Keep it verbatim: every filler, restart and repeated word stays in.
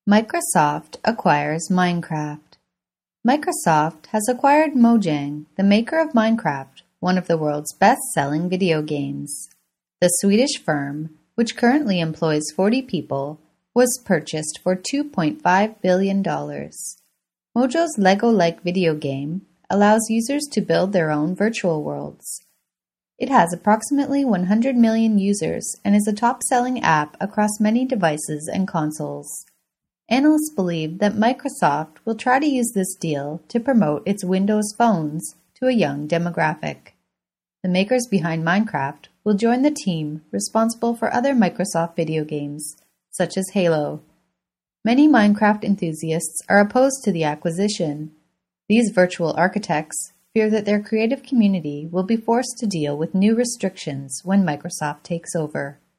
Microsoft acquires Minecraft. Microsoft has acquired Mojang, the maker of Minecraft, one of the world's best-selling video games. The Swedish firm, which currently employs forty people, was purchased for two point five billion dollars. Mojo's Lego-like video game allows users to build their own virtual worlds. It has approximately one hundred million users and is a top-selling app across many devices and consoles. Analysts believe that Microsoft will try to use this deal to promote its Windows phones to a young demographic. The makers behind Minecraft will join the team responsible for other Microsoft video games, such as Halo. Many Minecraft enthusiasts are opposed to the acquisition. These virtual architects fear that their creative community will be forced to deal with new restrictions when Microsoft takes over.